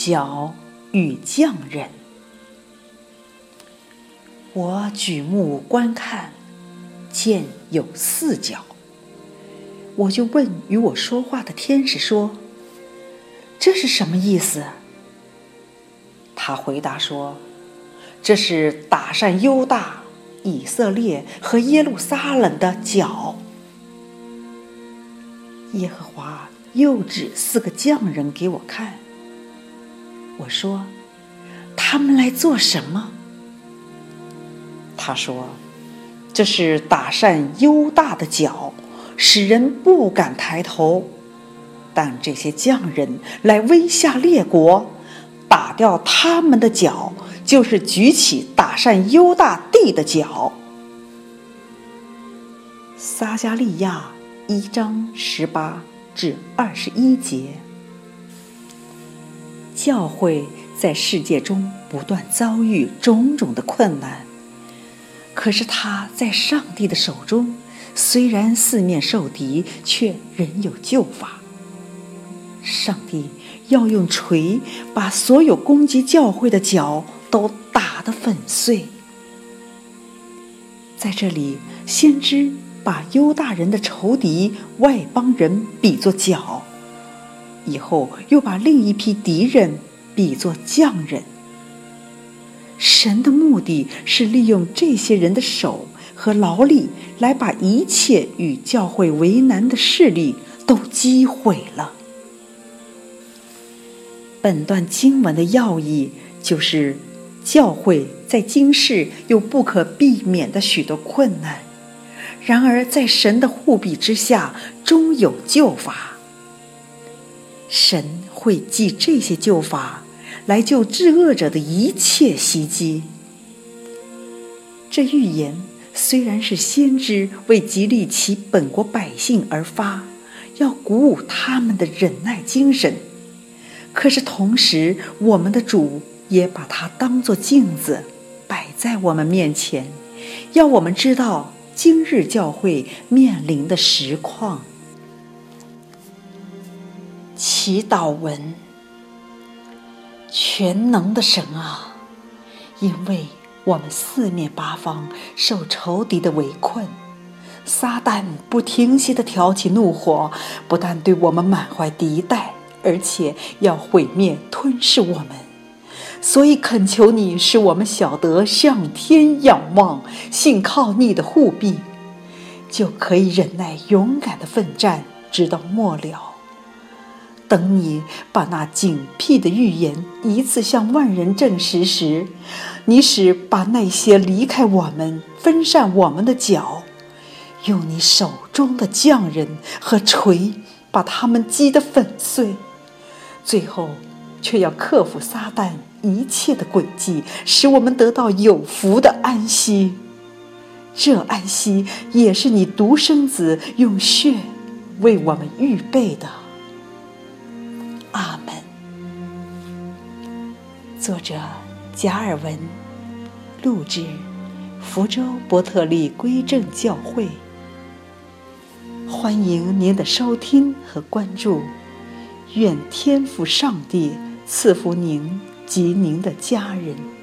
角与匠人。我举目观看，见有4角。我就问与我说话的天使说：这是什么意思？他回答说：这是打善犹大、以色列和耶路撒冷的角。耶和华又指4个匠人给我看。我说：他们来做什么？他说：这是打善犹大的角，使人不敢抬头。但这些匠人来威吓列国，打掉他们的角，就是举起打善犹大地的角。撒迦利亚1章18至21节。教会在世界中不断遭遇种种的困难，可是他在上帝的手中，虽然四面受敌，却仍有救法。上帝要用锤把所有攻击教会的角都打得粉碎。在这里，先知把犹大人的仇敌外邦人比作角，以后又把另一批敌人比作匠人。神的目的是利用这些人的手和劳力，来把一切与教会为难的势力都击毁了。本段经文的要义就是，教会在今世有不可避免的许多困难，然而在神的护庇之下，终有救法。神会记这些救法，来救至恶者的一切袭击。这预言虽然是先知为激励其本国百姓而发，要鼓舞他们的忍耐精神，可是同时我们的主也把它当作镜子摆在我们面前，要我们知道今日教会面临的实况。祈祷文。全能的神啊，因为我们四面八方受仇敌的围困，撒旦不停息地挑起怒火，不但对我们满怀敌待，而且要毁灭吞噬我们。所以恳求你，使我们晓得向天仰望，信靠你的护庇，就可以忍耐勇敢的奋战，直到末了。等你把那警僻的预言一次向万人证实时，你使把那些离开我们、分散我们的角，用你手中的匠人和锤把他们击得粉碎，最后却要克服撒旦一切的诡计，使我们得到有福的安息。这安息也是你独生子用血为我们预备的。阿门。作者贾尔文，录制福州伯特利归正教会。欢迎您的收听和关注，愿天父上帝赐福您及您的家人。